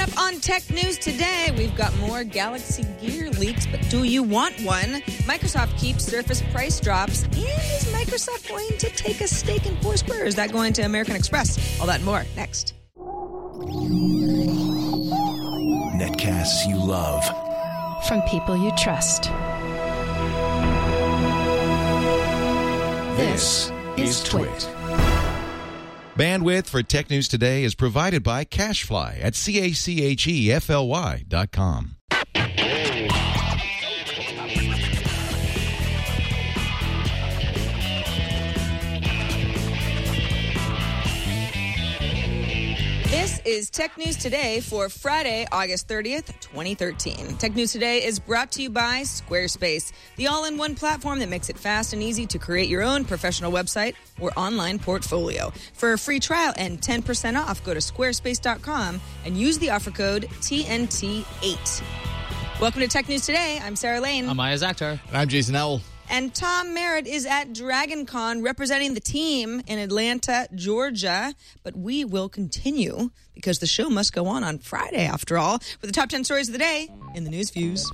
up on Tech News today, we've got more Galaxy Gear leaks, but do you want one? Microsoft keeps Surface price drops, and is Microsoft going to take a stake in Foursquare? Is that going to American Express? All that and more next. Netcasts you love. From people you trust. This is Twit. Bandwidth for Tech News Today is provided by CacheFly at CACHEFLY.com. This is Tech News Today for Friday, August 30th, 2013. Tech News Today is brought to you by Squarespace, the all-in-one platform that makes it fast and easy to create your own professional website or online portfolio. For a free trial and 10% off, go to squarespace.com and use the offer code TNT8. Welcome to Tech News Today. I'm Sarah Lane. I'm Maya Zakhtar. And I'm Jason Howell. And Tom Merritt is at DragonCon representing the team in Atlanta, Georgia. But we will continue because the show must go on Friday, after all, with the top 10 stories of the day in the News Fuse.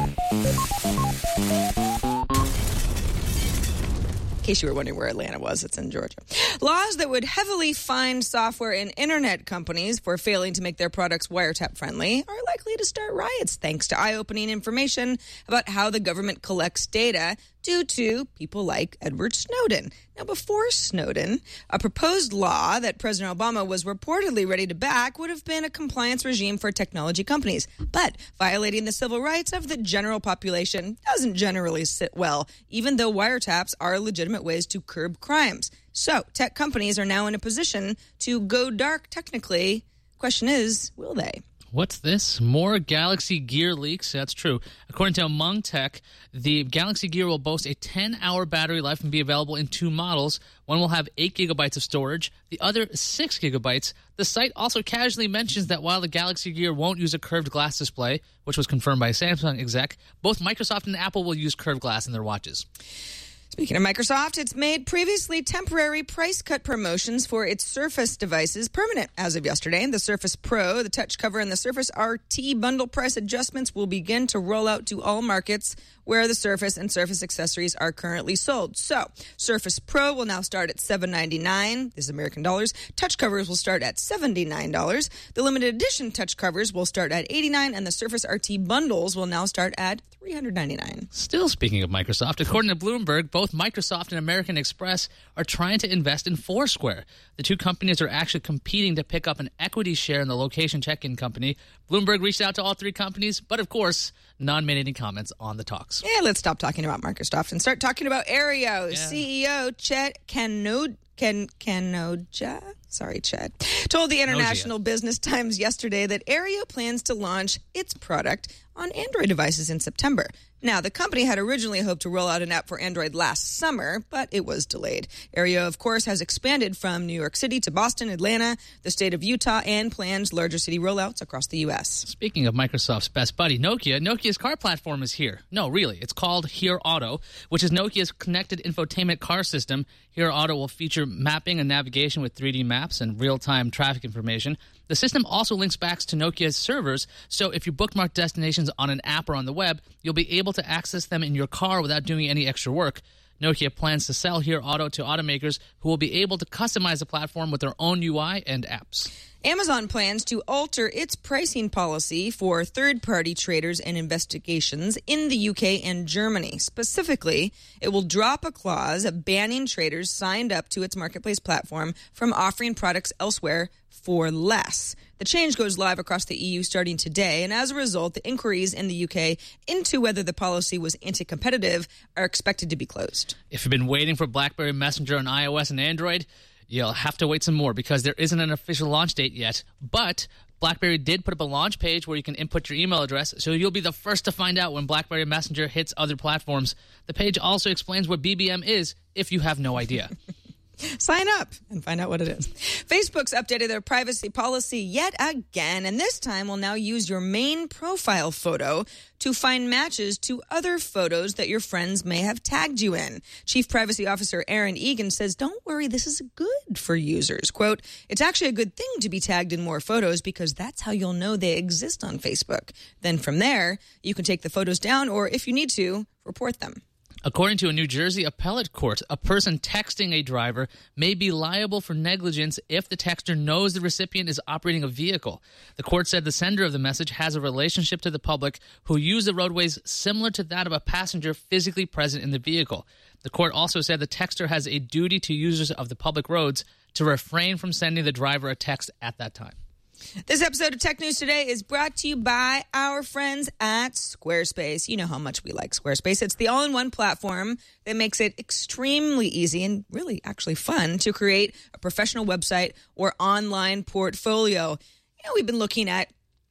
In case you were wondering where Atlanta was, it's in Georgia. Laws that would heavily fine software and internet companies for failing to make their products wiretap-friendly are likely to start riots thanks to eye-opening information about how the government collects data due to people like Edward Snowden. Now, before Snowden, a proposed law that President Obama was reportedly ready to back would have been a compliance regime for technology companies. But violating the civil rights of the general population doesn't generally sit well, even though wiretaps are legitimate ways to curb crimes. So, tech companies are now in a position to go dark technically. Question is, will they? What's this? More Galaxy Gear leaks? That's true. According to Among Tech, the Galaxy Gear will boast a 10-hour battery life and be available in two models. One will have 8 gigabytes of storage, the other 6 gigabytes. The site also casually mentions that while the Galaxy Gear won't use a curved glass display, which was confirmed by a Samsung exec, both Microsoft and Apple will use curved glass in their watches. Speaking of Microsoft, it's made previously temporary price cut promotions for its Surface devices permanent as of yesterday. The Surface Pro, the Touch Cover, and the Surface RT bundle price adjustments will begin to roll out to all markets where the Surface and Surface accessories are currently sold. So, Surface Pro will now start at $799. This is American dollars. Touch covers will start at $79. The limited edition touch covers will start at $89, and the Surface RT bundles will now start at $399. Still speaking of Microsoft, according to Bloomberg, both Microsoft and American Express are trying to invest in Foursquare. The two companies are actually competing to pick up an equity share in the location check-in company. Bloomberg reached out to all three companies, but of course, none made any comments on the talks. Yeah, let's stop talking about Microsoft and start talking about Aereo. Yeah. CEO Chet Kanoja, told the International Business Times yesterday that Aereo plans to launch its product on Android devices in September. Now, the company had originally hoped to roll out an app for Android last summer, but it was delayed. Aereo, of course, has expanded from New York City to Boston, Atlanta, the state of Utah, and plans larger city rollouts across the U.S. Speaking of Microsoft's best buddy, Nokia's car platform is here. No, really, it's called Here Auto, which is Nokia's connected infotainment car system. Here Auto will feature mapping and navigation with 3D maps and real-time traffic information. The system also links back to Nokia's servers, so if you bookmark destinations on an app or on the web, you'll be able to access them in your car without doing any extra work. Nokia plans to sell Here Auto to automakers who will be able to customize the platform with their own UI and apps. Amazon plans to alter its pricing policy for third-party traders and investigations in the UK and Germany. Specifically, it will drop a clause banning traders signed up to its marketplace platform from offering products elsewhere for less. The change goes live across the EU starting today, and as a result, the inquiries in the UK into whether the policy was anti-competitive are expected to be closed. If you've been waiting for BlackBerry Messenger on iOS and Android, you'll have to wait some more because there isn't an official launch date yet. But BlackBerry did put up a launch page where you can input your email address, so you'll be the first to find out when BlackBerry Messenger hits other platforms. The page also explains what BBM is if you have no idea. Sign up and find out what it is. Facebook's updated their privacy policy yet again, and this time will now use your main profile photo to find matches to other photos that your friends may have tagged you in. Chief Privacy Officer Aaron Egan says, don't worry, this is good for users. Quote, it's actually a good thing to be tagged in more photos because that's how you'll know they exist on Facebook. Then from there, you can take the photos down or, if you need to, report them. According to a New Jersey appellate court, a person texting a driver may be liable for negligence if the texter knows the recipient is operating a vehicle. The court said the sender of the message has a relationship to the public who use the roadways similar to that of a passenger physically present in the vehicle. The court also said the texter has a duty to users of the public roads to refrain from sending the driver a text at that time. This episode of Tech News Today is brought to you by our friends at Squarespace. You know how much we like Squarespace. It's the all-in-one platform that makes it extremely easy and really actually fun to create a professional website or online portfolio. You know, we've been looking at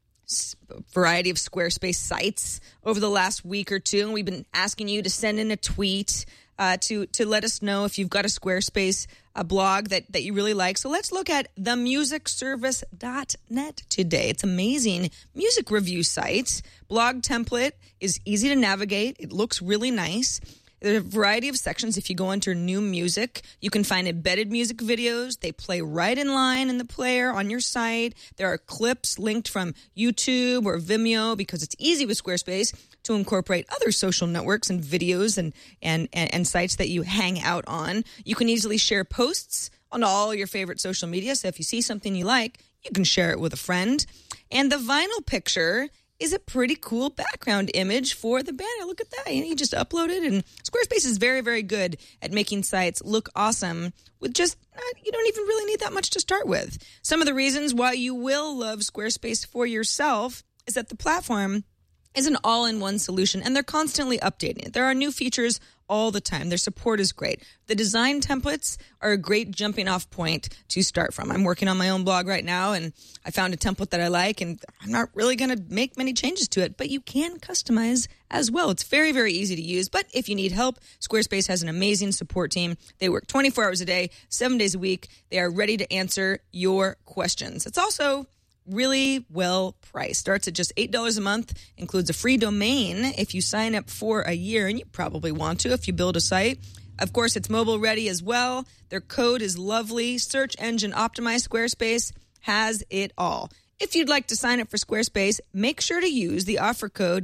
a variety of Squarespace sites over the last week or two, and we've been asking you to send in a tweet to let us know if you've got a Squarespace blog that you really like. So let's look at themusicservice.net today. It's amazing music review site. Blog template is easy to navigate. It looks really nice. There are a variety of sections. If you go under new music, you can find embedded music videos. They play right in line in the player on your site. There are clips linked from YouTube or Vimeo because it's easy with Squarespace to incorporate other social networks and videos and sites that you hang out on. You can easily share posts on all your favorite social media. So if you see something you like, you can share it with a friend. And the vinyl picture is a pretty cool background image for the banner. Look at that. You just upload it. And Squarespace is very, very good at making sites look awesome with just, you don't even really need that much to start with. Some of the reasons why you will love Squarespace for yourself is that the platform is an all-in-one solution, and they're constantly updating it. There are new features all the time. Their support is great. The design templates are a great jumping-off point to start from. I'm working on my own blog right now, and I found a template that I like, and I'm not really going to make many changes to it, but you can customize as well. It's very, very easy to use, but if you need help, Squarespace has an amazing support team. They work 24 hours a day, 7 days a week. They are ready to answer your questions. It's also really well priced. Starts at just $8 a month, includes a free domain if you sign up for a year, and you probably want to if you build a site. Of course, it's mobile ready as well. Their code is lovely. Search engine optimized. Squarespace has it all. If you'd like to sign up for Squarespace, make sure to use the offer code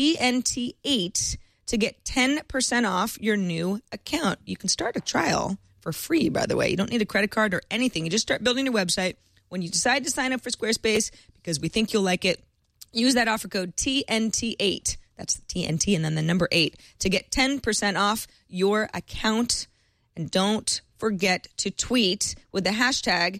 TNT8 to get 10% off your new account. You can start a trial for free, by the way. You don't need a credit card or anything. You just start building your website. When you decide to sign up for Squarespace, because we think you'll like it, use that offer code TNT8. That's TNT and then the number 8 to get 10% off your account. And don't forget to tweet with the hashtag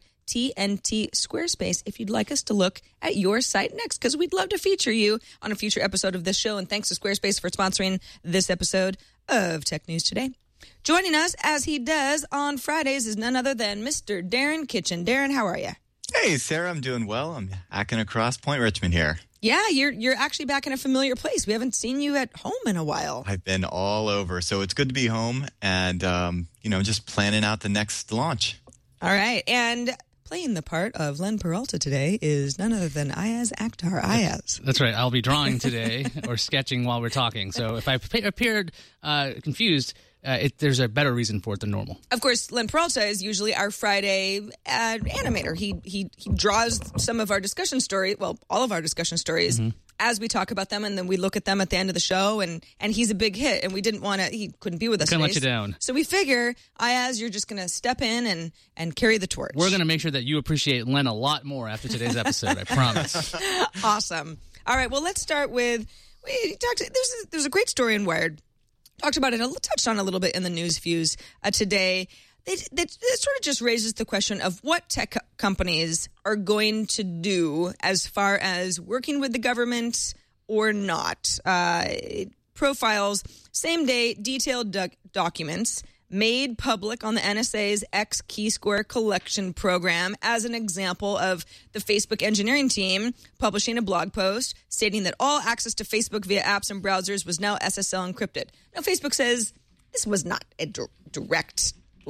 TNT Squarespace if you'd like us to look at your site next, because we'd love to feature you on a future episode of this show. And thanks to Squarespace for sponsoring this episode of Tech News Today. Joining us, as he does on Fridays, is none other than Mr. Darren Kitchen. Darren, how are you? Hey, Sarah, I'm doing well. I'm hacking across Point Richmond here. Yeah, you're actually back in a familiar place. We haven't seen you at home in a while. I've been all over, so it's good to be home and, just planning out the next launch. All right, and playing the part of Len Peralta today is none other than Ayaz Akhtar. Ayaz. That's right. I'll be drawing today or sketching while we're talking. So if I appeared confused, there's a better reason for it than normal. Of course, Len Peralta is usually our Friday animator. He draws some of our discussion stories, well, all of our discussion stories, as we talk about them, and then we look at them at the end of the show, and he's a big hit, and we didn't want to, he couldn't be with us today. Couldn't let you down. So we figure, Ayaz, you're just going to step in and carry the torch. We're going to make sure that you appreciate Len a lot more after today's episode, I promise. Awesome. All right, well, let's start with, there's a great story in Wired. Talked about it, touched on a little bit in the news views today. That sort of just raises the question of what tech companies are going to do as far as working with the government or not. It profiles same-day detailed documents made public on the NSA's X Keyscore collection program as an example of the Facebook engineering team publishing a blog post stating that all access to Facebook via apps and browsers was now SSL encrypted. Now, Facebook says this was not a directly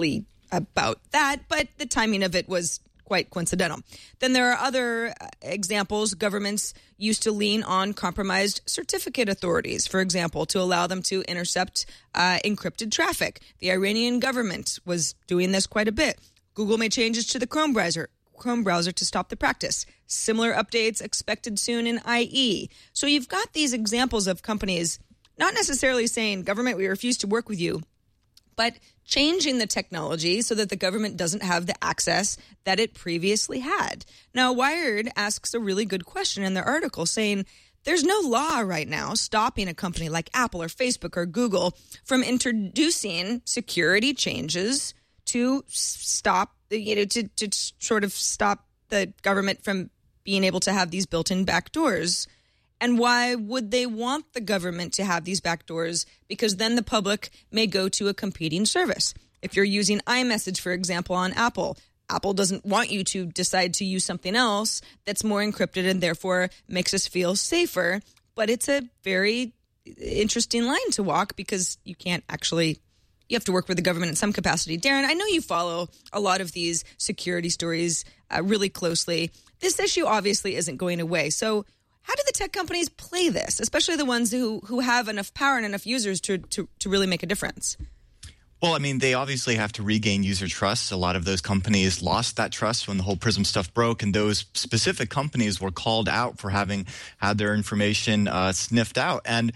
about that, but the timing of it was quite coincidental. Then there are other examples. Governments used to lean on compromised certificate authorities, for example, to allow them to intercept encrypted traffic. The Iranian government was doing this quite a bit. Google made changes to the Chrome browser to stop the practice. Similar updates expected soon in IE. So you've got these examples of companies not necessarily saying, government, we refuse to work with you, but changing the technology so that the government doesn't have the access that it previously had. Now, Wired asks a really good question in their article saying, there's no law right now stopping a company like Apple or Facebook or Google from introducing security changes to stop, to sort of stop the government from being able to have these built-in backdoors. And why would they want the government to have these backdoors? Because then the public may go to a competing service. If you're using iMessage, for example, on Apple, Apple doesn't want you to decide to use something else that's more encrypted and therefore makes us feel safer. But it's a very interesting line to walk because you can't actually, you have to work with the government in some capacity. Darren, I know you follow a lot of these security stories really closely. This issue obviously isn't going away. So how do the tech companies play this, especially the ones who have enough power and enough users to really make a difference? Well, I mean, they obviously have to regain user trust. A lot of those companies lost that trust when the whole PRISM stuff broke, and those specific companies were called out for having had their information sniffed out. And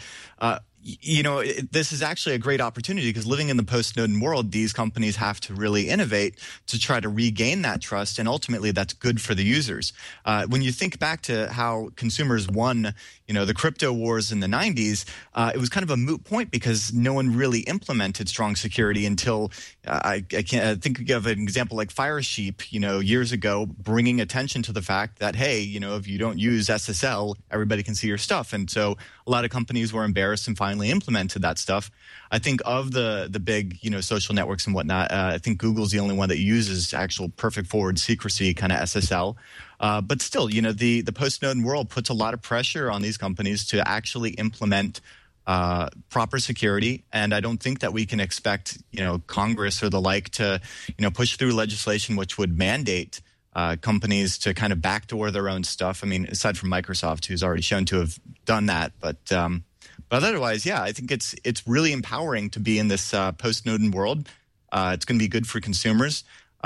this is actually a great opportunity because living in the post-Snowden world, these companies have to really innovate to try to regain that trust, and ultimately that's good for the users. When you think back to how consumers won, the crypto wars in the 90s, it was kind of a moot point because no one really implemented strong security until I can't think of an example like Firesheep, years ago, bringing attention to the fact that, hey, if you don't use SSL, everybody can see your stuff. And so a lot of companies were embarrassed and finally implemented that stuff. I think of the big, social networks and whatnot, I think Google's the only one that uses actual perfect forward secrecy kind of SSL. But still, the post-Snowden world puts a lot of pressure on these companies to actually implement proper security. And I don't think that we can expect, Congress or the like to, push through legislation which would mandate companies to kind of backdoor their own stuff. I mean, aside from Microsoft, who's already shown to have done that. But otherwise, yeah, I think it's really empowering to be in this post-Snowden world. It's going to be good for consumers.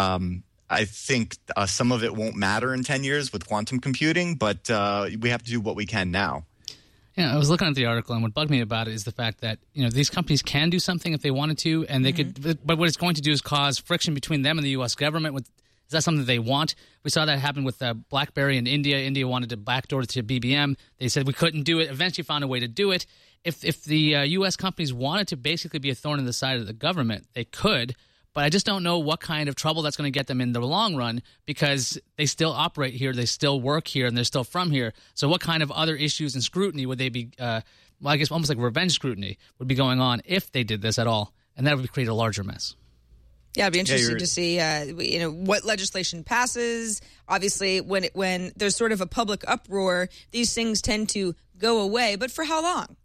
I think some of it won't matter in 10 years with quantum computing, but we have to do what we can now. Yeah, I was looking at the article, and what bugged me about it is the fact that these companies can do something if they wanted to, and they could. But what it's going to do is cause friction between them and the U.S. government. Is that something they want? We saw that happen with BlackBerry in India. India wanted to backdoor to BBM. They said we couldn't do it. Eventually found a way to do it. If the U.S. companies wanted to basically be a thorn in the side of the government, they could. But I just don't know what kind of trouble that's going to get them in the long run because they still operate here, they still work here, and they're still from here. So what kind of other issues and scrutiny would they be, I guess almost like revenge scrutiny would be going on if they did this at all? And that would create a larger mess. Yeah, it'd be interesting to see, what legislation passes. Obviously, when there's sort of a public uproar, these things tend to go away. But for how long?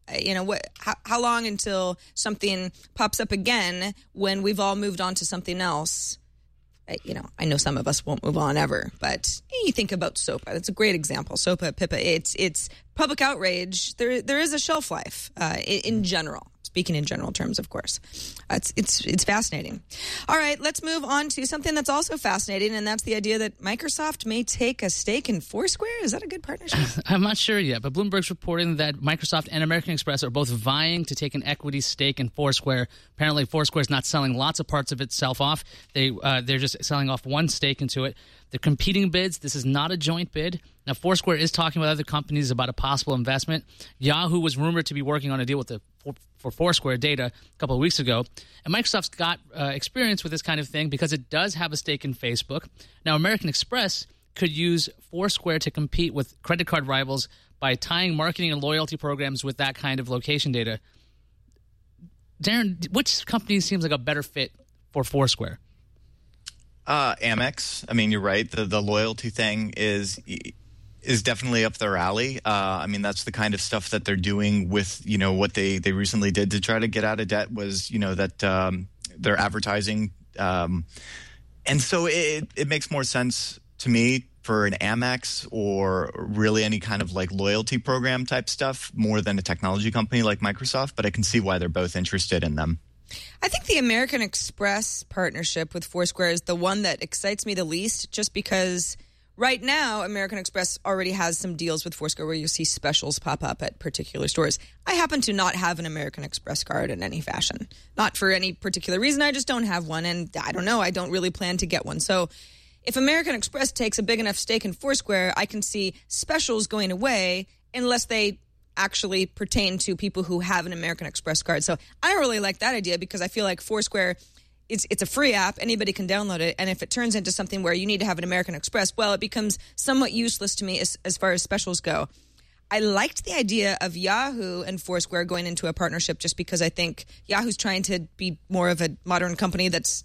How long until something pops up again when we've all moved on to something else? I know some of us won't move on ever, but you think about SOPA. That's a great example. SOPA, PIPA. It's public outrage. There is a shelf life in general. Speaking in general terms, of course. It's fascinating. All right, let's move on to something that's also fascinating, and that's the idea that Microsoft may take a stake in Foursquare. Is that a good partnership? I'm not sure yet, but Bloomberg's reporting that Microsoft and American Express are both vying to take an equity stake in Foursquare. Apparently, Foursquare's not selling lots of parts of itself off. They're just selling off one stake into it. They're competing bids. This is not a joint bid. Now, Foursquare is talking with other companies about a possible investment. Yahoo was rumored to be working on a deal with for Foursquare data a couple of weeks ago. And Microsoft's got experience with this kind of thing because it does have a stake in Facebook. Now, American Express could use Foursquare to compete with credit card rivals by tying marketing and loyalty programs with that kind of location data. Darren, which company seems like a better fit for Foursquare? Amex. I mean, you're right. The loyalty thing is definitely up their alley. I mean, that's the kind of stuff that they're doing with, what they recently did to try to get out of debt was, that their advertising And so it makes more sense to me for an Amex or really any kind of like loyalty program type stuff more than a technology company like Microsoft, but I can see why they're both interested in them. I think the American Express partnership with Foursquare is the one that excites me the least, just because right now American Express already has some deals with Foursquare where you see specials pop up at particular stores. I happen to not have an American Express card in any fashion. Not for any particular reason, I just don't have one, and I don't know, I don't really plan to get one. So if American Express takes a big enough stake in Foursquare, I can see specials going away unless they actually pertain to people who have an American Express card. So I don't really like that idea because I feel like Foursquare, it's a free app. Anybody can download it. And if it turns into something where you need to have an American Express, well, it becomes somewhat useless to me as far as specials go. I liked the idea of Yahoo and Foursquare going into a partnership just because I think Yahoo's trying to be more of a modern company that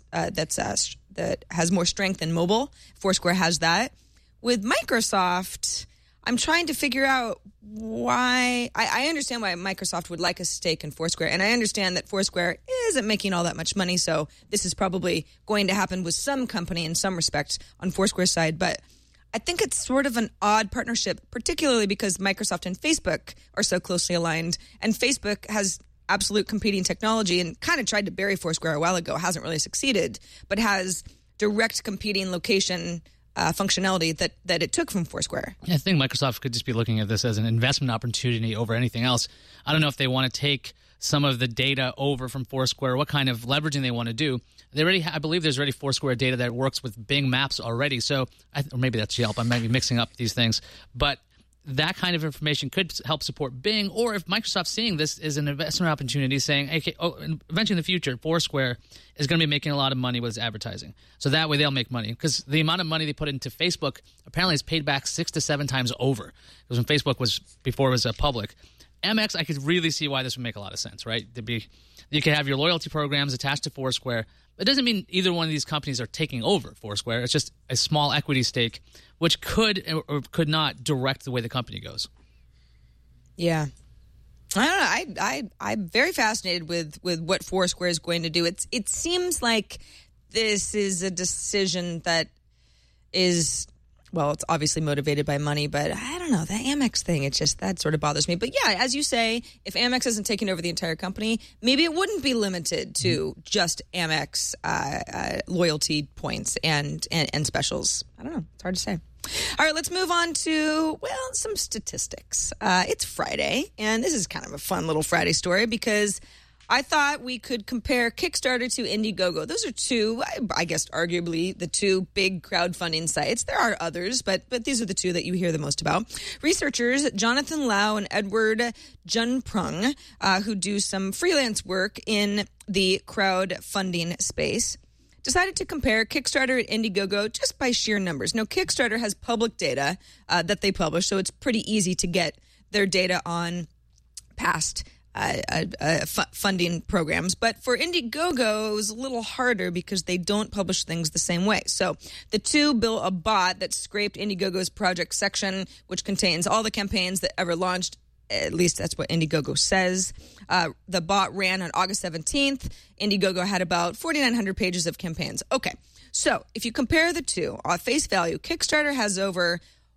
has more strength in mobile. Foursquare has that. With Microsoft, I'm trying to figure out why. I understand why Microsoft would like a stake in Foursquare, and I understand that Foursquare isn't making all that much money, so this is probably going to happen with some company in some respects on Foursquare's side, but I think it's sort of an odd partnership, particularly because Microsoft and Facebook are so closely aligned, and Facebook has absolute competing technology and kind of tried to bury Foursquare a while ago, hasn't really succeeded, but has direct competing location functionality that it took from Foursquare. I think Microsoft could just be looking at this as an investment opportunity over anything else. I don't know if they want to take some of the data over from Foursquare, what kind of leveraging they want to do. They already, I believe there's already Foursquare data that works with Bing Maps already, so or maybe that's Yelp. I might be mixing up these things, but that kind of information could help support Bing, or if Microsoft's seeing this as an investment opportunity, saying, okay, eventually in the future, Foursquare is going to be making a lot of money with its advertising. So that way they'll make money. Because the amount of money they put into Facebook apparently is paid back 6 to 7 times over. Because when Facebook was, before it was public. Amex, I could really see why this would make a lot of sense, right? You could have your loyalty programs attached to Foursquare. It doesn't mean either one of these companies are taking over Foursquare. It's just a small equity stake, which could or could not direct the way the company goes. Yeah. I don't know. I'm very fascinated with what Foursquare is going to do. It seems like this is a decision that is, well, it's obviously motivated by money, but I don't know, the Amex thing, it's just, that sort of bothers me. But yeah, as you say, if Amex isn't taking over the entire company, maybe it wouldn't be limited to just Amex loyalty points and specials. I don't know. It's hard to say. All right, let's move on to, well, some statistics. It's Friday, and this is kind of a fun little Friday story because I thought we could compare Kickstarter to Indiegogo. Those are two, I guess, arguably the two big crowdfunding sites. There are others, but these are the two that you hear the most about. Researchers Jonathan Lau and Edward Junprung, who do some freelance work in the crowdfunding space, decided to compare Kickstarter and Indiegogo just by sheer numbers. Now, Kickstarter has public data that they publish, so it's pretty easy to get their data on past funding programs. But for Indiegogo, it was a little harder because they don't publish things the same way. So the two built a bot that scraped Indiegogo's project section, which contains all the campaigns that ever launched. At least that's what Indiegogo says. The bot ran on August 17th. Indiegogo had about 4,900 pages of campaigns. Okay, so if you compare the two, on face value, Kickstarter has over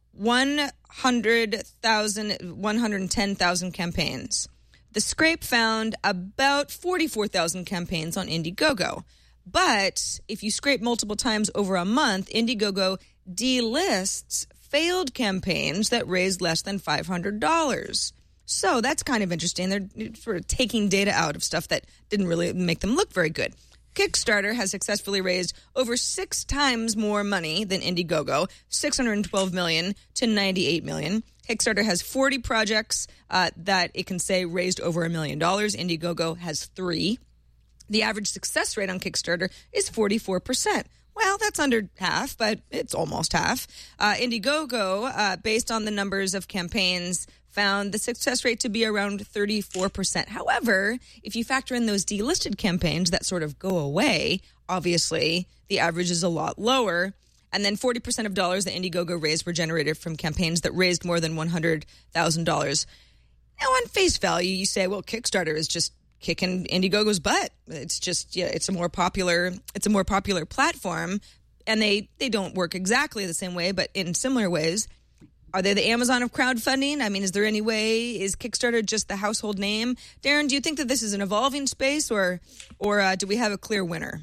110,000 campaigns. The scrape found about 44,000 campaigns on Indiegogo. But if you scrape multiple times over a month, Indiegogo delists failed campaigns that raised less than $500. So that's kind of interesting. They're sort of taking data out of stuff that didn't really make them look very good. Kickstarter has successfully raised over 6 times more money than Indiegogo, $612 million to $98 million. Kickstarter has 40 projects that it can say raised over $1 million. Indiegogo has 3. The average success rate on Kickstarter is 44%. Well, that's under half, but it's almost half. Indiegogo, based on the numbers of campaigns, found the success rate to be around 34%. However, if you factor in those delisted campaigns that sort of go away, obviously the average is a lot lower. And then 40% of dollars that Indiegogo raised were generated from campaigns that raised more than $100,000. Now, on face value, you say, well, Kickstarter is just kicking Indiegogo's butt. It's just it's a more popular platform, and they don't work exactly the same way, but in similar ways. Are they the Amazon of crowdfunding? I mean, is there any way, is Kickstarter just the household name? Darren, do you think that this is an evolving space, or do we have a clear winner?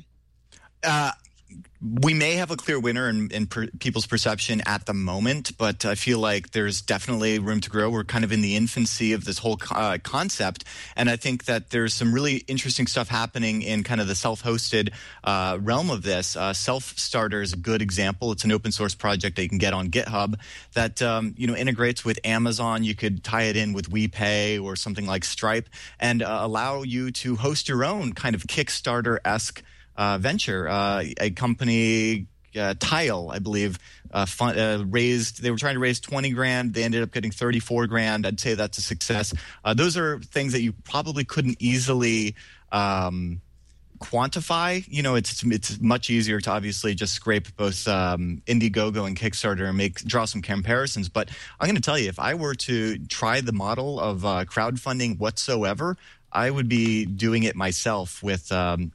We may have a clear winner in people's perception at the moment, but I feel like there's definitely room to grow. We're kind of in the infancy of this whole concept, and I think that there's some really interesting stuff happening in kind of the self-hosted realm of this. Self-Starter is a good example. It's an open source project that you can get on GitHub that integrates with Amazon. You could tie it in with WePay or something like Stripe and allow you to host your own kind of Kickstarter-esque venture. A company, Tile, I believe, raised. They were trying to raise $20,000. They ended up getting $34,000. I'd say that's a success. Those are things that you probably couldn't easily quantify. It's much easier to obviously just scrape both Indiegogo and Kickstarter and draw some comparisons. But I'm going to tell you, if I were to try the model of crowdfunding whatsoever, I would be doing it myself with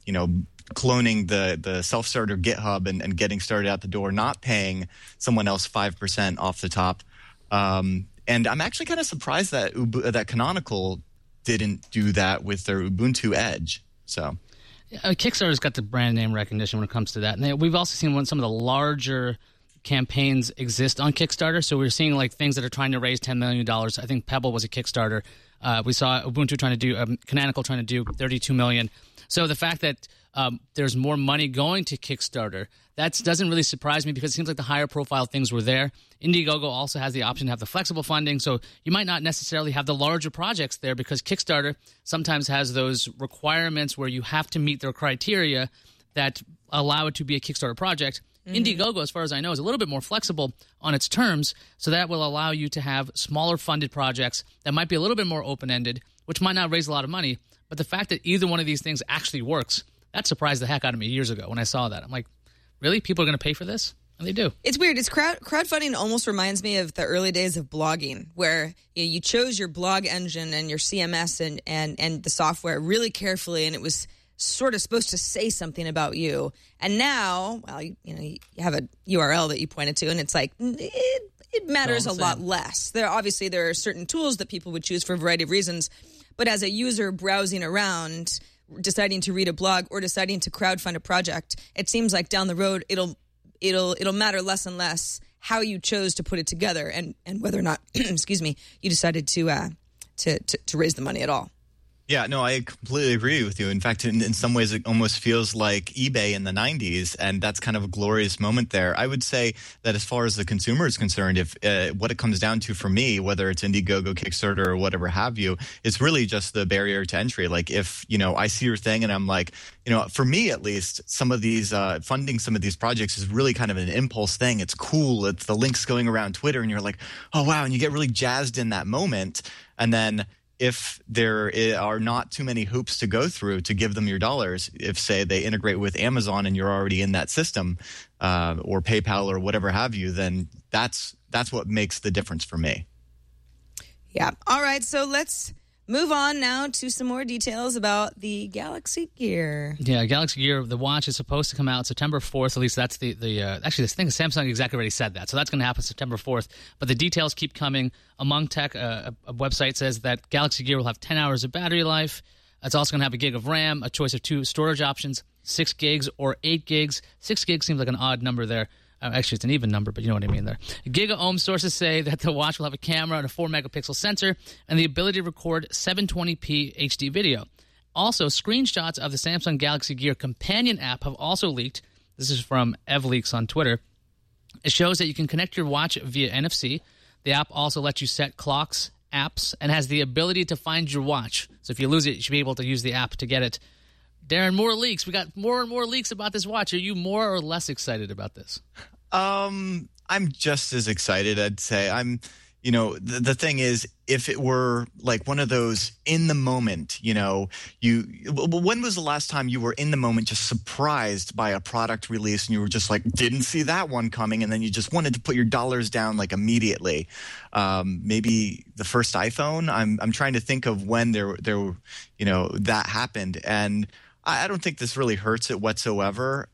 cloning the self-starter GitHub and getting started out the door, not paying someone else 5% off the top. And I'm actually kind of surprised that Canonical didn't do that with their Ubuntu Edge. So Kickstarter's got the brand name recognition when it comes to that. And we've also seen some of the larger campaigns exist on Kickstarter. So we're seeing like things that are trying to raise $10 million. I think Pebble was a Kickstarter. We saw Ubuntu trying to do Canonical trying to do $32 million. So the fact that there's more money going to Kickstarter, that doesn't really surprise me because it seems like the higher profile things were there. Indiegogo also has the option to have the flexible funding, so you might not necessarily have the larger projects there because Kickstarter sometimes has those requirements where you have to meet their criteria that allow it to be a Kickstarter project. Indiegogo, as far as I know, is a little bit more flexible on its terms, so that will allow you to have smaller funded projects that might be a little bit more open-ended, which might not raise a lot of money. But the fact that either one of these things actually works, that surprised the heck out of me years ago when I saw that. I'm like, really? People are going to pay for this? And they do. It's weird. It's crowdfunding almost reminds me of the early days of blogging, where you chose your blog engine and your CMS and the software really carefully, and it was sort of supposed to say something about you. And now, well, you have a URL that you pointed to, and it's like it matters a lot less. There are certain tools that people would choose for a variety of reasons, but as a user browsing around, deciding to read a blog or deciding to crowdfund a project, it seems like down the road it'll matter less and less how you chose to put it together and whether or not excuse me, you decided to raise the money at all. Yeah, no, I completely agree with you. In fact, in some ways, it almost feels like eBay in the 90s, and that's kind of a glorious moment there. I would say that as far as the consumer is concerned, if what it comes down to for me, whether it's Indiegogo, Kickstarter, or whatever have you, it's really just the barrier to entry. Like if, I see your thing and I'm like, for me at least, some of these funding some of these projects is really kind of an impulse thing. It's cool. It's the links going around Twitter, and you're like, oh, wow, and you get really jazzed in that moment. And then if there are not too many hoops to go through to give them your dollars, if, say, they integrate with Amazon and you're already in that system or PayPal or whatever have you, then that's what makes the difference for me. Yeah. All right. So let's move on now to some more details about the Galaxy Gear. Yeah, Galaxy Gear, the watch is supposed to come out September 4th. At least that's actually, this thing, Samsung exactly already said that. So that's going to happen September 4th. But the details keep coming. Among Tech, a website says that Galaxy Gear will have 10 hours of battery life. It's also going to have a gig of RAM, a choice of 2 storage options, 6 gigs or 8 gigs. 6 gigs seems like an odd number there. Actually, it's an even number, but you know what I mean there. Giga-ohm sources say that the watch will have a camera and a 4-megapixel sensor and the ability to record 720p HD video. Also, screenshots of the Samsung Galaxy Gear companion app have also leaked. This is from EvLeaks on Twitter. It shows that you can connect your watch via NFC. The app also lets you set clocks, apps, and has the ability to find your watch. So if you lose it, you should be able to use the app to get it. Darren, more leaks. We got more and more leaks about this watch. Are you more or less excited about this? I'm just as excited, I'd say. the thing is, if it were like one of those in the moment, when was the last time you were in the moment just surprised by a product release and you were just like, didn't see that one coming, and then you just wanted to put your dollars down like immediately? Maybe the first iPhone. I'm trying to think of when there that happened, and I don't think this really hurts it whatsoever.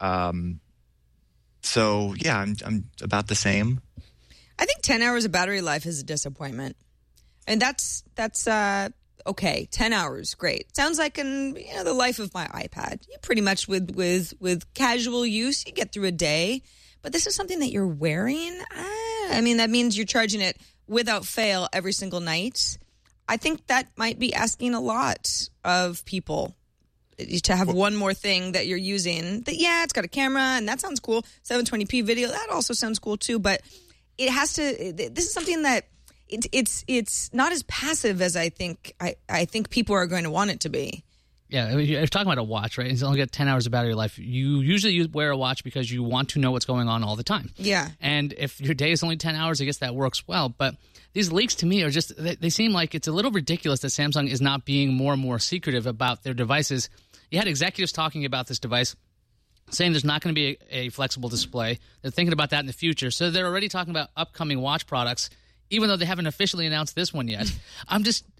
So yeah, I'm about the same. I think 10 hours of battery life is a disappointment. And that's okay. 10 hours, great. Sounds like the life of my iPad. You pretty much with casual use, you get through a day. But this is something that you're wearing. That means you're charging it without fail every single night. I think that might be asking a lot of people to have one more thing that you're using. It's got a camera and that sounds cool. 720p video, that also sounds cool too. But it has to. This is something that it's not as passive as I think people are going to want it to be. Yeah, you're talking about a watch, right? It's only got 10 hours of battery life. You wear a watch because you want to know what's going on all the time. Yeah. And if your day is only 10 hours, I guess that works well. But these leaks to me are just, they seem like it's a little ridiculous that Samsung is not being more and more secretive about their devices. You had executives talking about this device, saying there's not going to be a flexible display. They're thinking about that in the future. So they're already talking about upcoming watch products, even though they haven't officially announced this one yet. I'm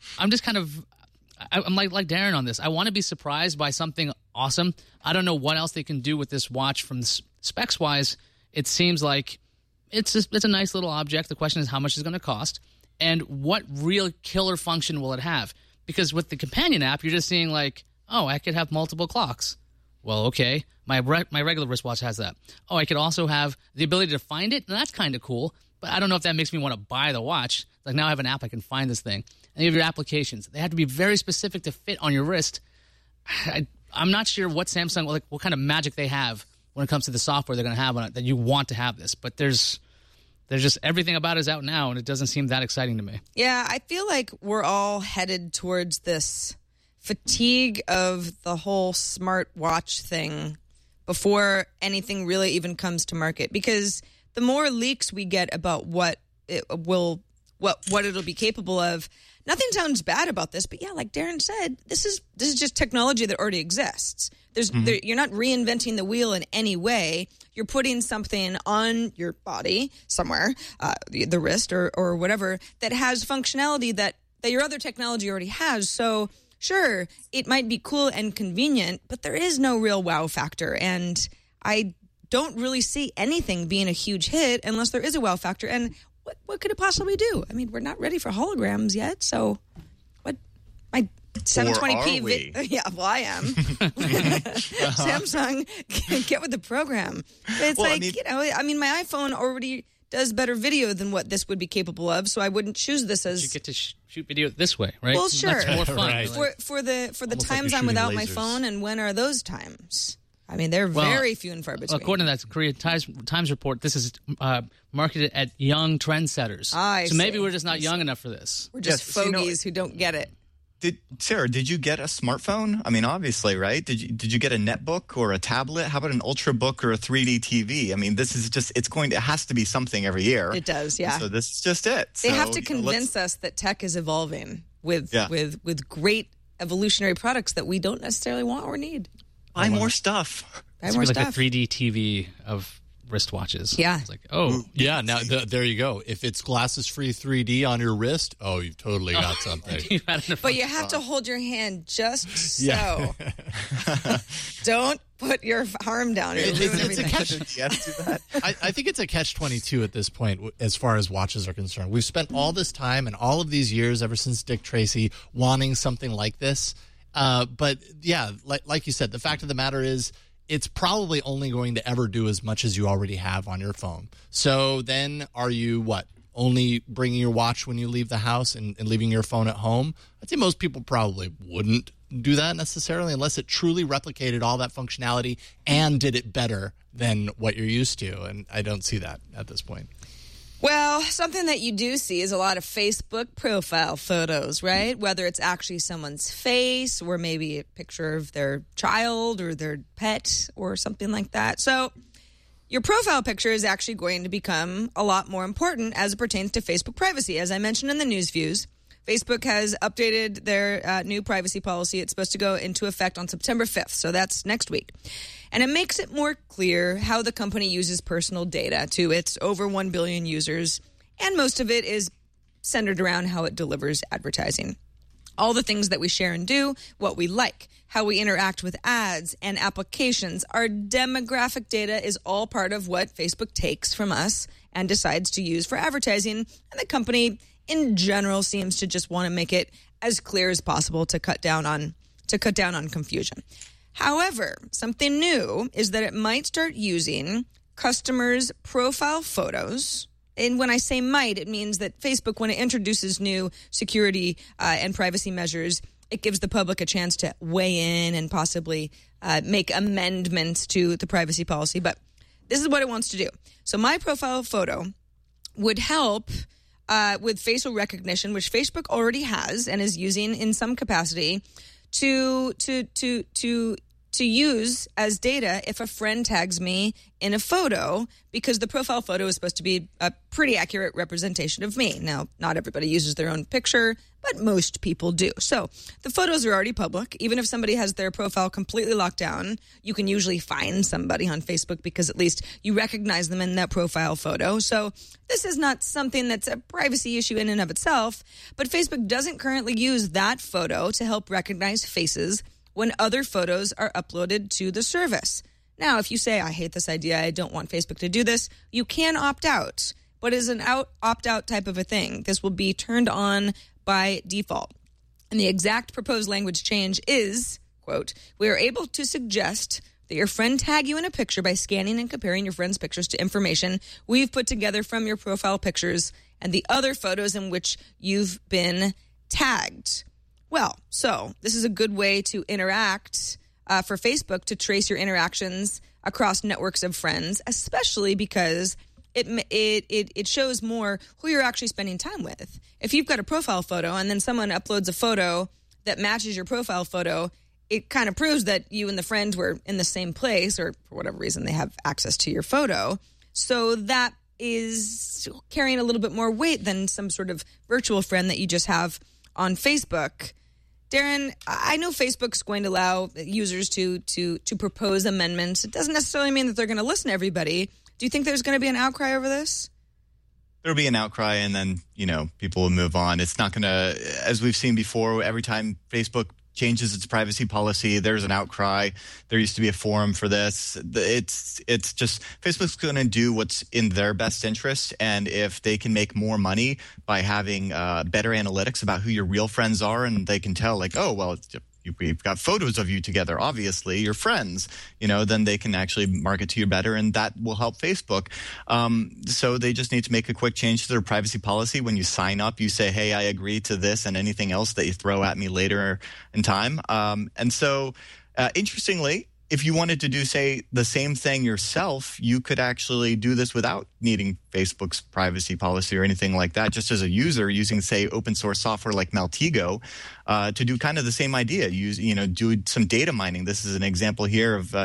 like Darren on this. I want to be surprised by something awesome. I don't know what else they can do with this watch from specs-wise. It seems like it's a nice little object. The question is how much it's going to cost and what real killer function will it have? Because with the companion app, you're just seeing like, oh, I could have multiple clocks. Well, okay, my regular wristwatch has that. Oh, I could also have the ability to find it, and that's kind of cool. But I don't know if that makes me want to buy the watch. Like now I have an app, I can find this thing. And you have your applications. They have to be very specific to fit on your wrist. I'm not sure what Samsung, like what kind of magic they have when it comes to the software they're going to have on it that you want to have this. But there's just everything about it is out now, and it doesn't seem that exciting to me. Yeah, I feel like we're all headed towards this fatigue of the whole smart watch thing before anything really even comes to market, because the more leaks we get about what it'll be capable of, nothing sounds bad about this, but yeah, like Darren said, this is just technology that already exists. You're not reinventing the wheel in any way. You're putting something on your body somewhere, the wrist or whatever, that has functionality that your other technology already has. So sure, it might be cool and convenient, but there is no real wow factor. And I don't really see anything being a huge hit unless there is a wow factor. And what could it possibly do? I mean, we're not ready for holograms yet. So what? My 720p. Yeah, well, I am. Samsung, get with the program. But it's my iPhone already does better video than what this would be capable of, so I wouldn't choose this as. You get to shoot video this way, right? Well, sure. That's more fun. Right. For the times like I'm without lasers. my phone, and when are those times? I mean, they're very few and far between. According to that Korea Times report, this is marketed at young trendsetters. So maybe we're just not young enough for this. We're just fogies who don't get it. Sarah, did you get a smartphone? I mean, obviously, right? Did you get a netbook or a tablet? How about an Ultrabook or a 3D TV? I mean, this is just it has to be something every year. It does, yeah. So this is just it. They have to convince us that tech is evolving with great evolutionary products that we don't necessarily want or need. Buy more stuff. It's like a 3D TV of wristwatches. Yeah. It's like, oh. Yeah, now there you go. If it's glasses-free 3D on your wrist, you've totally got something. But you have to hold your hand just so. Yeah. Don't put your arm down. It's a catch. Yes, do that. I think it's a catch-22 at this point as far as watches are concerned. We've spent all this time and all of these years, ever since Dick Tracy, wanting something like this. But yeah, like you said, the fact of the matter is it's probably only going to ever do as much as you already have on your phone. So then are you only bringing your watch when you leave the house and leaving your phone at home? I'd say most people probably wouldn't do that necessarily unless it truly replicated all that functionality and did it better than what you're used to. And I don't see that at this point. Well, something that you do see is a lot of Facebook profile photos, right? Whether it's actually someone's face or maybe a picture of their child or their pet or something like that. So Your profile picture is actually going to become a lot more important as it pertains to Facebook privacy. As I mentioned in the news views, Facebook has updated their new privacy policy. It's supposed to go into effect on September 5th, so that's next week. And it makes it more clear how the company uses personal data to its over 1 billion users, and most of it is centered around how it delivers advertising. All the things that we share and do, what we like, how we interact with ads and applications, our demographic data is all part of what Facebook takes from us and decides to use for advertising. And the company in general seems to just want to make it as clear as possible to cut down on confusion. However, something new is that it might start using customers' profile photos. And when I say might, it means that Facebook, when it introduces new security and privacy measures, it gives the public a chance to weigh in and possibly make amendments to the privacy policy. But this is what it wants to do. So my profile photo would help with facial recognition, which Facebook already has and is using in some capacity to use as data if a friend tags me in a photo, because the profile photo is supposed to be a pretty accurate representation of me. Now, not everybody uses their own picture, but most people do. So the photos are already public. Even if somebody has their profile completely locked down, you can usually find somebody on Facebook because at least you recognize them in that profile photo. So this is not something that's a privacy issue in and of itself, but Facebook doesn't currently use that photo to help recognize faces when other photos are uploaded to the service. Now, if you say, I hate this idea, I don't want Facebook to do this, you can opt out. But as an opt-out type of a thing, this will be turned on by default. And the exact proposed language change is, quote, we are able to suggest that your friend tag you in a picture by scanning and comparing your friend's pictures to information we've put together from your profile pictures and the other photos in which you've been tagged. Well, so this is a good way to interact for Facebook to trace your interactions across networks of friends, especially because it shows more who you're actually spending time with. If you've got a profile photo and then someone uploads a photo that matches your profile photo, it kind of proves that you and the friend were in the same place, or for whatever reason they have access to your photo. So that is carrying a little bit more weight than some sort of virtual friend that you just have on Facebook. Darren, I know Facebook's going to allow users to propose amendments. It doesn't necessarily mean that they're going to listen to everybody. Do you think there's going to be an outcry over this? There'll be an outcry, and then, people will move on. It's not going to, as we've seen before, every time Facebook changes its privacy policy, there's an outcry. There used to be a forum for this. It's just Facebook's going to do what's in their best interest, and if they can make more money by having better analytics about who your real friends are, and they can tell, like, oh, well, we've got photos of you together, obviously, you're friends, then they can actually market to you better, and that will help Facebook. So they just need to make a quick change to their privacy policy. When you sign up, you say, hey, I agree to this and anything else that you throw at me later in time. And so, interestingly, if you wanted to do, say, the same thing yourself, you could actually do this without needing Facebook's privacy policy or anything like that, just as a user using, say, open source software like Maltego to do kind of the same idea. Do some data mining. This is an example here of,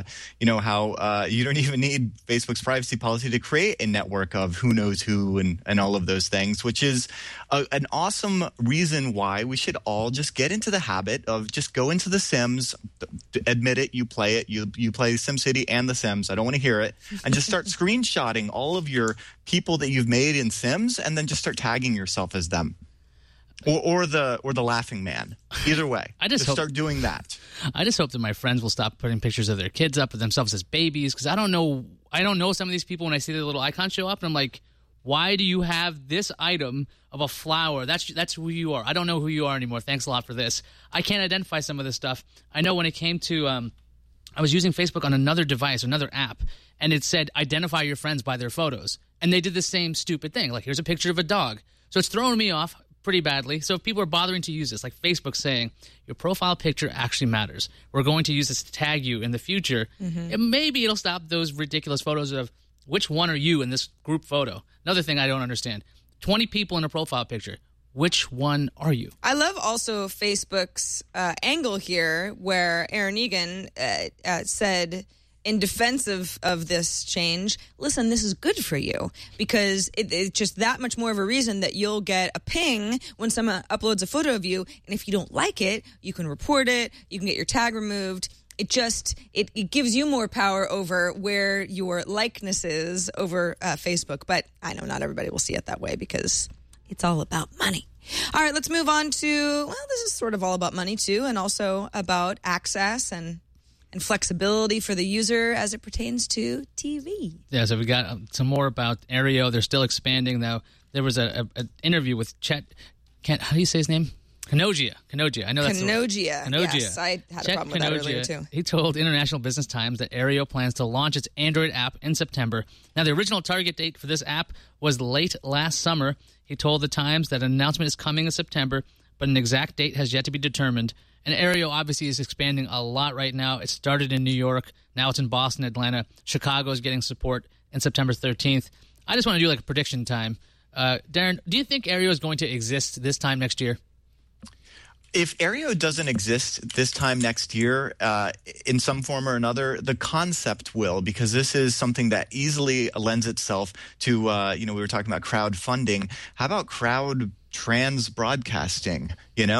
how you don't even need Facebook's privacy policy to create a network of who knows who and all of those things, which is an awesome reason why we should all just get into the habit of just go into The Sims, admit it, you play it, you play SimCity and The Sims. I don't want to hear it. And just start screenshotting all of your people that you've made in Sims, and then just start tagging yourself as them, or the laughing man. Either way, start doing that. I just hope that my friends will stop putting pictures of their kids up of themselves as babies, because I don't know some of these people. When I see their little icon show up, and I'm like, why do you have this item of a flower? That's who you are. I don't know who you are anymore. Thanks a lot for this. I can't identify some of this stuff. I know when it came to I was using Facebook on another device, another app, and it said identify your friends by their photos. And they did the same stupid thing. Like, here's a picture of a dog. So it's throwing me off pretty badly. So if people are bothering to use this, like Facebook saying, your profile picture actually matters, we're going to use this to tag you in the future, and maybe it'll stop those ridiculous photos of which one are you in this group photo. Another thing I don't understand, 20 people in a profile picture. Which one are you? I love also Facebook's angle here, where Aaron Egan said in defense of this change, listen, this is good for you because it's just that much more of a reason that you'll get a ping when someone uploads a photo of you. And if you don't like it, you can report it. You can get your tag removed. It gives you more power over where your likeness is over Facebook. But I know not everybody will see it that way because it's all about money. All right, let's move on to, well, this is sort of all about money too, and also about access and flexibility for the user as it pertains to TV. Yeah, so we got some more about Aereo. They're still expanding, though. There was an interview with Chet. How do you say his name? Kanogia. I know that's Kanogia. Kanogia. Yes, I had a problem with that earlier, too. He told International Business Times that Aereo plans to launch its Android app in September. Now, the original target date for this app was late last summer. He told the Times that an announcement is coming in September, but an exact date has yet to be determined. And Aereo obviously is expanding a lot right now. It started in New York. Now it's in Boston, Atlanta. Chicago is getting support in September 13th. I just want to do like a prediction time. Darren, do you think Aereo is going to exist this time next year? If Aereo doesn't exist this time next year in some form or another, the concept will, because this is something that easily lends itself to, we were talking about crowdfunding. How about crowd trans broadcasting?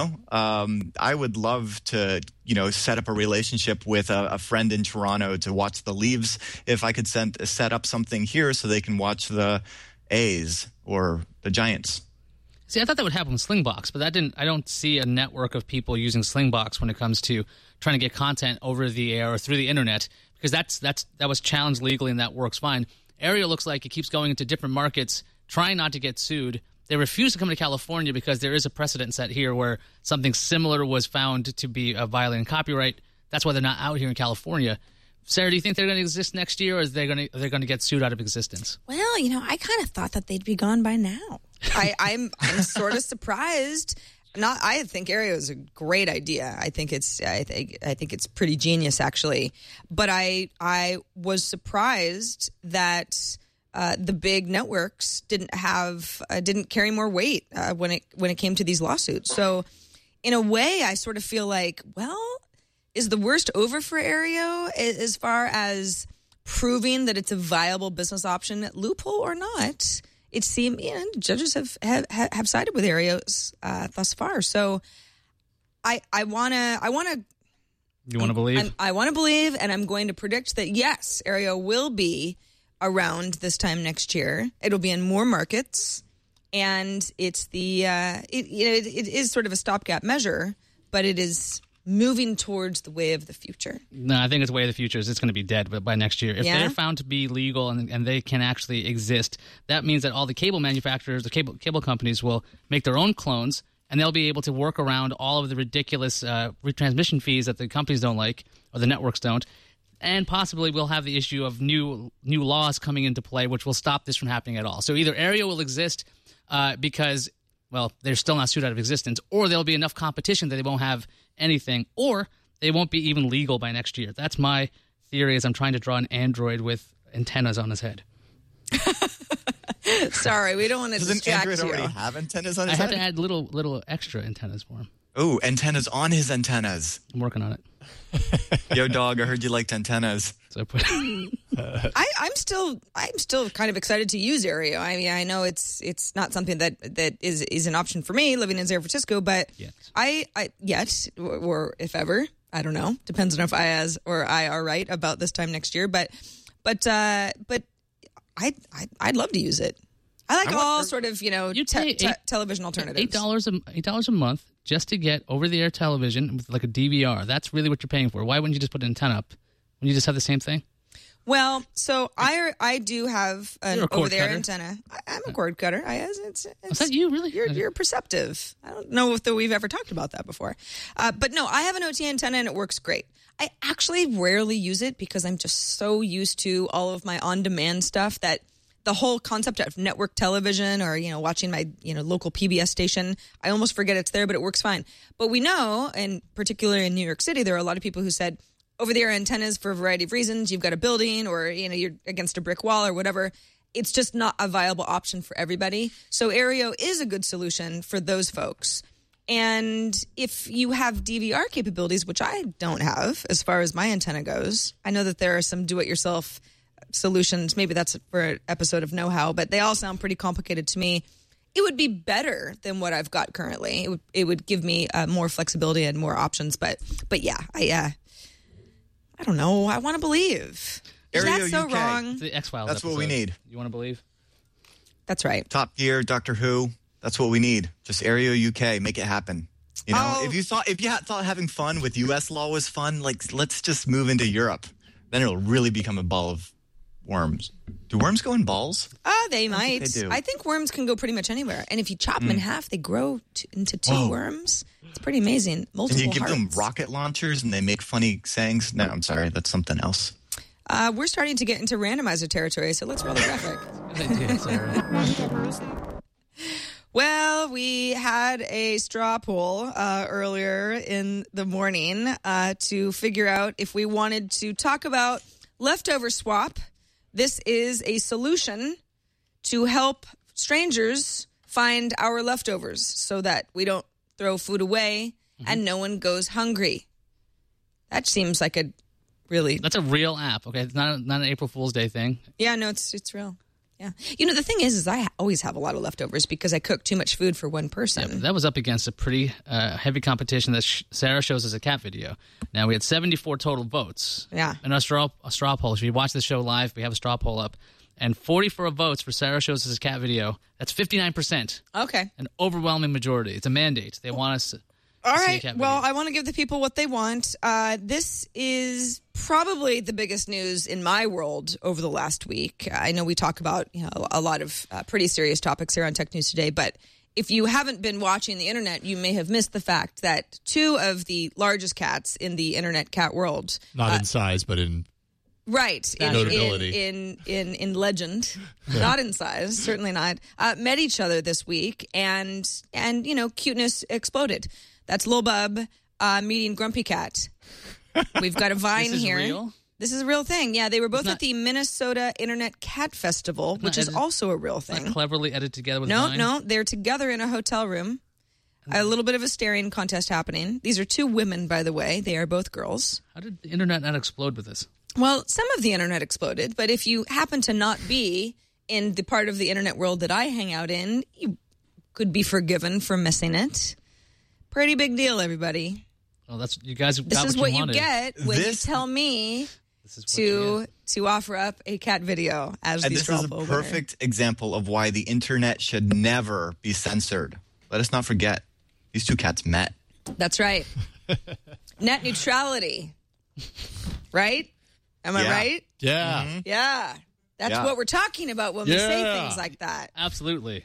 I would love to, set up a relationship with a friend in Toronto to watch the Leafs. If I could set up something here so they can watch the A's or the Giants. See, I thought that would happen with Slingbox, but I don't see a network of people using Slingbox when it comes to trying to get content over the air or through the internet, because that was challenged legally and that works fine. Aereo looks like it keeps going into different markets, trying not to get sued. They refuse to come to California because there is a precedent set here where something similar was found to be violating copyright. That's why they're not out here in California. Sarah, do you think they're going to exist next year, or they're going to get sued out of existence? Well, I kind of thought that they'd be gone by now. I'm sort of surprised. I think Aereo is a great idea. I think it's pretty genius, actually. But I was surprised that the big networks didn't carry more weight when it came to these lawsuits. So, in a way, I sort of feel like, well, is the worst over for Aereo as far as proving that it's a viable business option, loophole or not? It seems judges have sided with Aereo thus far. So I want to. You want to believe? I want to believe, and I'm going to predict that yes, Aereo will be around this time next year. It'll be in more markets, and it's it is sort of a stopgap measure, but it is moving towards the way of the future. No, I think it's way of the future. It's going to be dead by next year. If they're found to be legal and they can actually exist, that means that all the cable manufacturers, the cable companies will make their own clones, and they'll be able to work around all of the ridiculous retransmission fees that the companies don't like or the networks don't. And possibly we'll have the issue of new laws coming into play, which will stop this from happening at all. So either Aereo will exist because, well, they're still not sued out of existence, or there'll be enough competition that they won't have anything, or they won't be even legal by next year. That's my theory as I'm trying to draw an android with antennas on his head. Sorry, we don't want to distract you. Doesn't Android already have antennas on his head? I had to add little extra antennas for him. Oh, antennas on his antennas. I'm working on it. Yo, dog, I heard you liked antennas. So I put I'm still kind of excited to use Aereo. I mean, I know it's not something that is an option for me living in San Francisco, but yet. Or if ever, I don't know. Depends on if I are right about this time next year. But I'd love to use it. I like all sort of television alternatives. $8 a month just to get over-the-air television with like a DVR. That's really what you're paying for. Why wouldn't you just put an antenna up? Wouldn't you just have the same thing? Well, so I do have an over-the-air antenna. I'm a cord cutter. Is that you, really? You're perceptive. I don't know if we've ever talked about that before. But no, I have an OTA antenna and it works great. I actually rarely use it because I'm just so used to all of my on-demand stuff that the whole concept of network television or, watching my, local PBS station, I almost forget it's there, but it works fine. But we know, and particularly in New York City, there are a lot of people who said over-the-air antennas for a variety of reasons. You've got a building or, you're against a brick wall or whatever. It's just not a viable option for everybody. So Aereo is a good solution for those folks. And if you have DVR capabilities, which I don't have as far as my antenna goes, I know that there are some do-it-yourself solutions. Maybe that's for an episode of Know How, but they all sound pretty complicated to me. It would be better than what I've got currently. It would give me more flexibility and more options. But yeah, I don't know. I want to believe. Is Area that so UK. wrong? It's the X-Files That's what we episode. need. You want to believe? That's right. Top Gear, Doctor Who. That's what we need. Just Area UK. Make it happen. You know, Oh. if you thought having fun with U.S. law was fun, like let's just move into Europe. Then it'll really become a ball of worms. Do worms go in balls? Oh, they think might. they do. I think worms can go pretty much anywhere. And if you chop them in half, they grow into two Whoa. worms. It's pretty amazing. Multiple And you give them hearts. rocket launchers and they make funny sayings? No, I'm sorry. That's something else. We're starting to get into randomizer territory, so let's roll the graphic. Good idea, Sarah. Well, we had a straw poll earlier in the morning to figure out if we wanted to talk about leftover swap. This is a solution to help strangers find our leftovers so that we don't throw food away and no one goes hungry. That seems like a really... That's a real app, okay? It's not an April Fool's Day thing. Yeah, no, it's real. Yeah. You know, the thing is I always have a lot of leftovers because I cook too much food for one person. That was up against a pretty heavy competition that Sarah shows as a cat video. Now, we had 74 total votes. Yeah. And a straw poll. If you watch the show live, we have a straw poll up. And 44 votes for Sarah shows as a cat video. That's 59%. Okay. An overwhelming majority. It's a mandate. They want us to All see a right. cat Well, video. I want to give the people what they want. This is probably the biggest news in my world over the last week. I know we talk about a lot of pretty serious topics here on Tech News Today, but if you haven't been watching the internet, you may have missed the fact that two of the largest cats in the internet cat world, Not in size, but in right, Notability. in legend, not in size, certainly not, met each other this week, and cuteness exploded. That's Lil Bub meeting Grumpy Cat. We've got a vine This is here. real? This is a real thing. Yeah, they were both not- at the Minnesota Internet Cat Festival, which is edited- also a real Not thing. cleverly edited together with No, Vine. no, they're together in a hotel room. A little bit of a staring contest happening. These are two women, by the way. They are both girls. How did the internet not explode with this? Well, some of the internet exploded, but if you happen to not be in the part of the internet world that I hang out in, you could be forgiven for missing it. Pretty big deal, everybody. Well, that's you guys. This got is what what you you wanted. get when This- you tell me This is what you get. to offer up a cat video as And the this straw is a poll winner. perfect example of why the internet should never be censored. Let us not forget, these two cats met. That's right. Net neutrality. Right? Am I Yeah. right? yeah. Yeah. That's Yeah. what we're talking about when we say Yeah. things like that. Absolutely.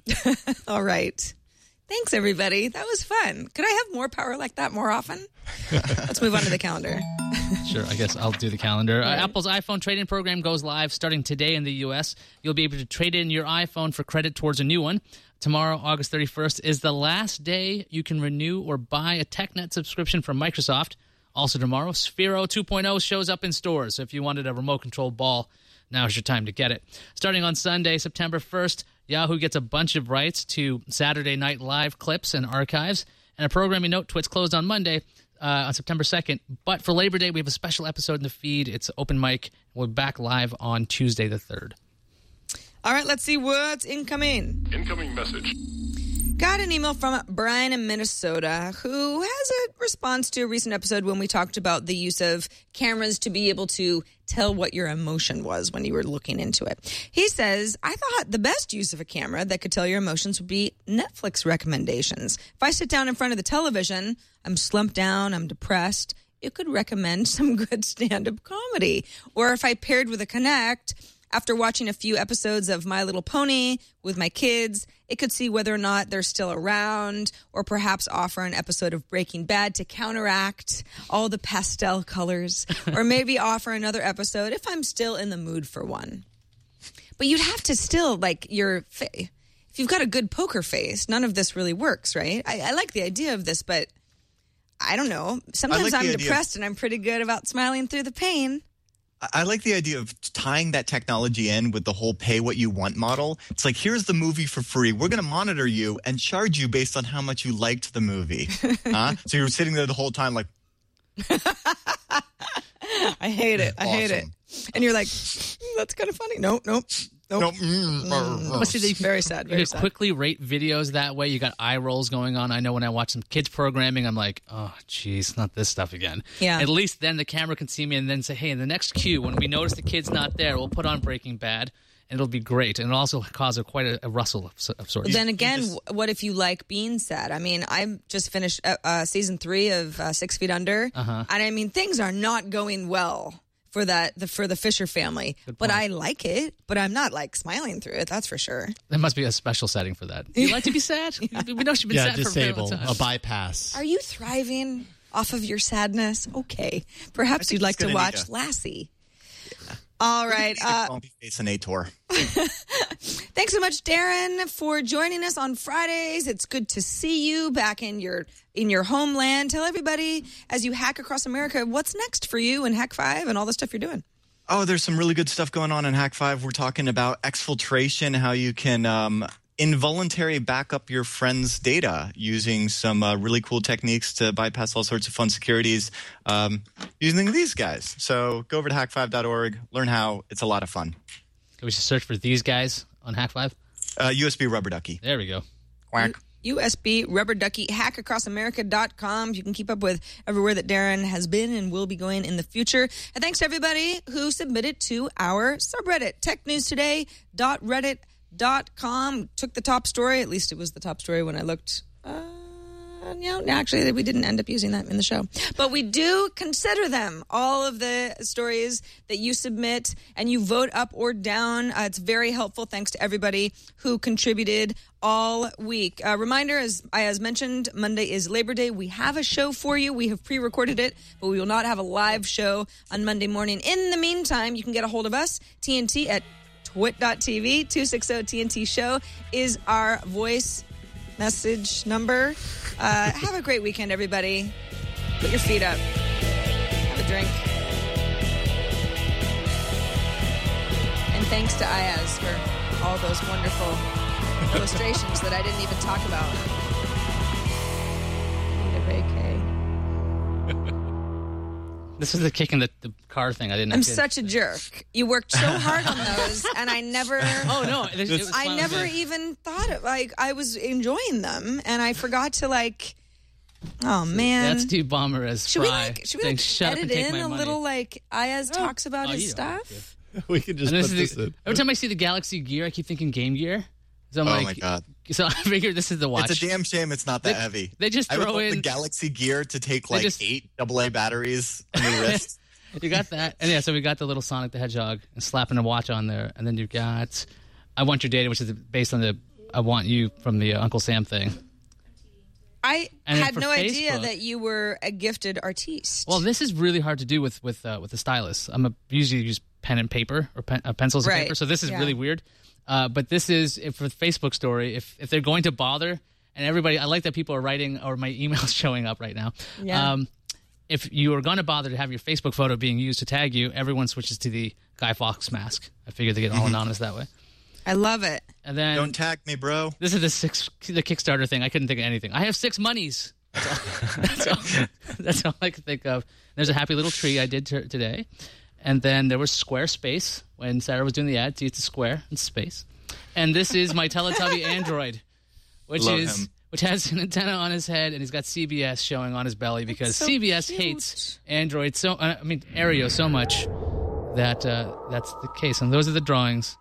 All right. Thanks, everybody. That was fun. Could I have more power like that more often? Let's move on to the calendar. Sure, I guess I'll do the calendar. Apple's iPhone trade-in program goes live starting today in the U.S. You'll be able to trade in your iPhone for credit towards a new one. Tomorrow, August 31st, is the last day you can renew or buy a TechNet subscription from Microsoft. Also tomorrow, Sphero 2.0 shows up in stores. So if you wanted a remote-controlled ball, now's your time to get it. Starting on Sunday, September 1st, Yahoo gets a bunch of rights to Saturday Night Live clips and archives. And a programming note, Twit's closed on Monday, on September 2nd. But for Labor Day, we have a special episode in the feed. It's open mic. We're back live on Tuesday the 3rd. All right, let's see what's incoming. Incoming message. Got an email from Brian in Minnesota who has a response to a recent episode when we talked about the use of cameras to be able to tell what your emotion was when you were looking into it. He says, I thought the best use of a camera that could tell your emotions would be Netflix recommendations. If I sit down in front of the television, I'm slumped down, I'm depressed, it could recommend some good stand-up comedy. Or if I paired with a Kinect, after watching a few episodes of My Little Pony with my kids, it could see whether or not they're still around, or perhaps offer an episode of Breaking Bad to counteract all the pastel colors, or maybe offer another episode if I'm still in the mood for one. But you'd have to still, like, if you've got a good poker face, none of this really works, right? I like the idea of this, but I don't know. Sometimes like the I'm idea. depressed and I'm pretty good about smiling through the pain. I like the idea of tying that technology in with the whole pay what you want model. It's like, here's the movie for free. We're going to monitor you and charge you based on how much you liked the movie. So you're sitting there the whole time like, I hate it. I hate it. And you're like, that's kind of funny. Nope. But see, Very sad. You Very can sad. quickly rate videos that way. You got eye rolls going on. I know when I watch some kids programming, I'm like, oh, geez, not this stuff again. Yeah. At least then the camera can see me and then say, hey, in the next cue, when we notice the kid's not there, we'll put on Breaking Bad, and it'll be great. And it'll also cause quite a rustle of sorts. Then again, what if you like being sad? I mean, I just finished season 3 of 6 Feet Under, and I mean, things are not going well for the Fisher family. But I like it, but I'm not like smiling through it. That's for sure. There must be a special setting for that. Do you like to be sad? We know you've been sad for a very long disable, time. a bypass. Are you thriving off of your sadness? Okay, perhaps you'd like to watch Lassie. All right. It's an A-tour. Thanks so much, Darren, for joining us on Fridays. It's good to see you back in your homeland. Tell everybody, as you hack across America, what's next for you in Hack 5 and all the stuff you're doing. Oh, there's some really good stuff going on in Hack 5. We're talking about exfiltration, how you can involuntary back up your friend's data using some really cool techniques to bypass all sorts of fun securities using these guys. So go over to hack5.org, learn how. It's a lot of fun. We should search for these guys on Hack 5. USB Rubber Ducky. There we go. Quack. USB Rubber Ducky, hackacrossamerica.com. You can keep up with everywhere that Darren has been and will be going in the future. And thanks to everybody who submitted to our subreddit, technewstoday.reddit.com. Took the top story. At least it was the top story when I looked. Actually, we didn't end up using that in the show. But we do consider them, all of the stories that you submit, and you vote up or down. It's very helpful. Thanks to everybody who contributed all week. Reminder, as mentioned, Monday is Labor Day. We have a show for you. We have pre-recorded it, but we will not have a live show on Monday morning. In the meantime, you can get a hold of us, TNT at twit.tv. 260-TNT show is our voice message number. Have a great weekend, everybody. Put your feet up. Have a drink. And thanks to Ayaz for all those wonderful illustrations that I didn't even talk about. I need a vacay. This is the kick in the car thing. I didn't. I'm such a jerk. You worked so hard on those, and I never. Oh no! I never even thought of I was enjoying them, and I forgot to like. Oh man, That's too bomber as should we Fry saying, "Shut up edit and take in my a money." little like Ayaz talks about his you don't have stuff? We can just And put this this is in. every time I see the Galaxy Gear, I keep thinking Game Gear. So I'm Oh like, my God. So I figure this is the watch. It's a damn shame it's not that heavy. They just I would throw love in the Galaxy Gear to take like just- 8 AA batteries on your wrist. You got that, and so we got the little Sonic the Hedgehog and slapping a watch on there, and then you've got I Want Your Data, which is based on the I Want You from the Uncle Sam thing. I And then had for no idea Facebook- that you were a gifted artiste. Well, this is really hard to do with the stylus. Usually use pen and paper or pencils and Right. paper, so this is Yeah. really weird. But this is for the Facebook story. If they're going to bother, and everybody, I like that people are writing or my email's showing up right now. Yeah. If you are going to bother to have your Facebook photo being used to tag you, everyone switches to the Guy Fawkes mask. I figured they get all anonymous that way. I love it. And then Don't tag me, bro. this is the Kickstarter thing. I couldn't think of anything. I have 6 monies. That's all I could think of. There's a happy little tree I did today. And then there was Squarespace when Sarah was doing the ad to use the square and space. And this is my Teletubby Android, which Love him. has an antenna on his head, and he's got CBS showing on his belly because so CBS cute. hates Android Aereo so much that that's the case. And those are the drawings.